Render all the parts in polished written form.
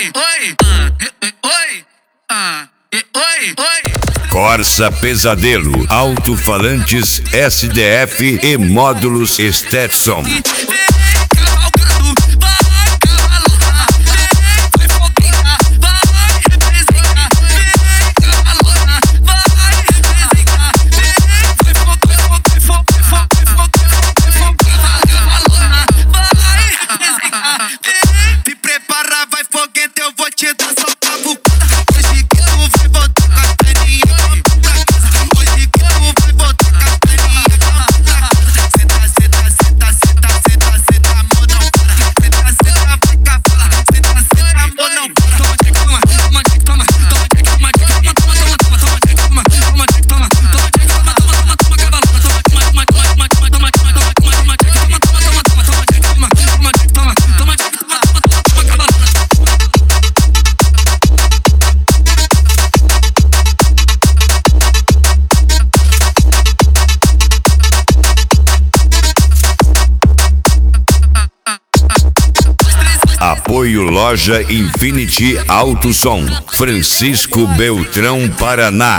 Corsa Pesadelo, alto-falantes SDF e módulos Stetson. Se prepara, vai foguete, eu vou te dar só cavucada. Hoje que tu vai voltar com a perninha pra casa. Hoje que tu vai voltar com a perninha pra casa. Senta, senta, senta, senta, senta, senta, amor, não para. Senta, senta, vai cavala. Senta, senta, amor, não para. Toma, toma, toma, toma, toma, toma, toma, toma, toma, toma, toma, toma, toma, toma, toma, toma, toma, cavalo. Apoio Loja Infinity Auto Som, Francisco Beltrão, Paraná.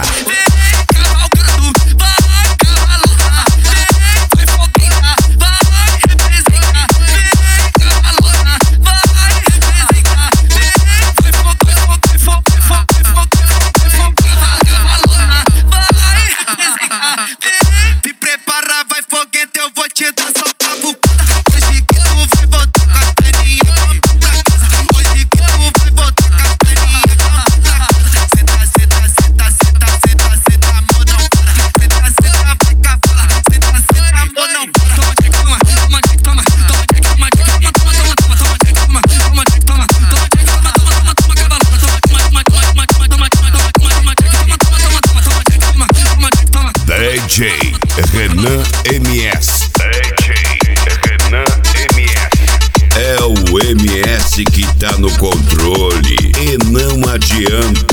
Se prepara, vai foguete, eu vou te dar só cavucada. Hoje que tu vai voltar com a perninha pra casa. Hoje que tu vai voltar com a perninha pra casa. Senta, senta, senta, senta, senta, senta, amor, não para. Senta, senta, vai cavala. Senta, senta, amor, não para. Toma, toma, toma, toma, toma, toma, toma, toma, toma, toma, toma, toma, toma, toma, toma, toma, toma, cavalo. Toma, toma, toma, toma, toma, toma, toma, toma, toma, toma. DJ Renan MS. DJ Renan MS. É o MS que tá no controle e não adianta.